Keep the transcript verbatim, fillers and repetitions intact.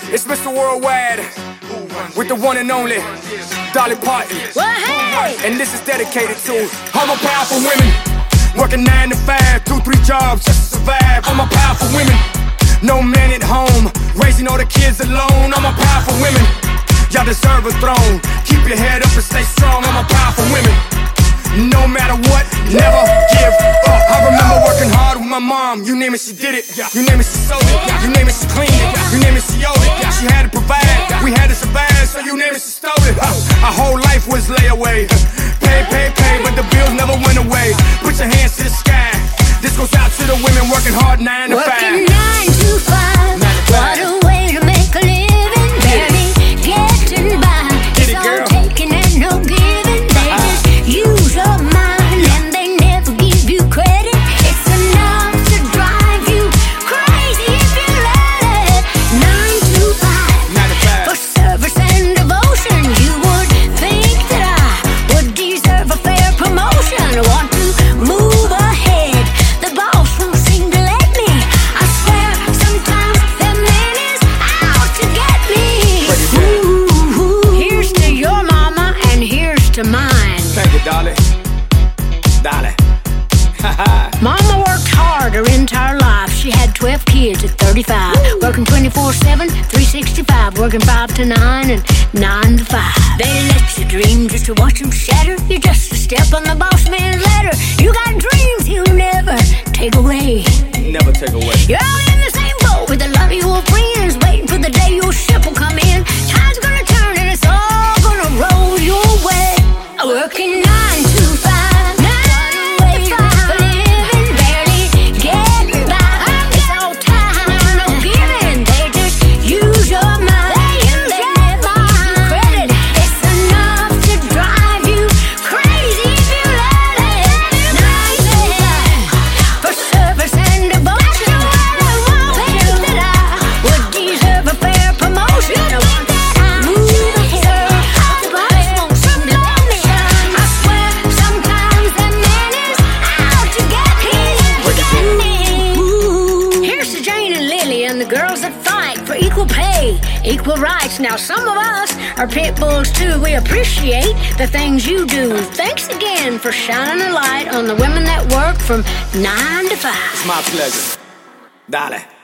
It's Mister Worldwide with the one and only Dolly Parton. Well, hey! And this is dedicated to all my powerful women, working nine to five, two, three jobs just to survive. All my powerful women, no man at home, raising all the kids alone. All my powerful women, y'all deserve a throne. Keep your head up and stay strong. All my powerful women, no matter what, never give up. I remember working hard with my mom. You name it, she did it. You name it, she sold it. You name it, she cleaned it. You name it, she owed it. She had to provide, we had to survive. So you name it, she stole it. Our whole life was layaway. Pay, pay, pay, but the bills never went away. Put your hands to the sky. This goes out to the women working hard nine to five. Working nine to five. What a way to make a living. Barely getting by. It's all taking and no giving. They just use your mind and they never give you credit. It's enough to drive you crazy if you let it. Nine to five. For service and devotion, you would think that I would deserve a fair promotion. I want to move ahead. The boss won't seem to let me. I swear sometimes the man is out to get me. Ooh, here's to your mama and here's to mine. Thank you, Dolly. Dolly. Mama worked hard her entire life. She had twelve kids at thirty-five. Working twenty-four seven, three sixty-five. Working five to nine and nine to five. They let you dream just to watch them shatter. You're just a step on the boss man's ladder. You got dreams he'll never take away. Never take away. You're all in the same boat with a lot of your friends, waiting for the day your ship will come in. Time's gonna turn and it's all gonna roll your way. Working nine to five. Equal rights. Now some of us are pit bulls too. We appreciate the things you do. Thanks again for shining a light on the women that work from nine to five. It's my pleasure. Dolly.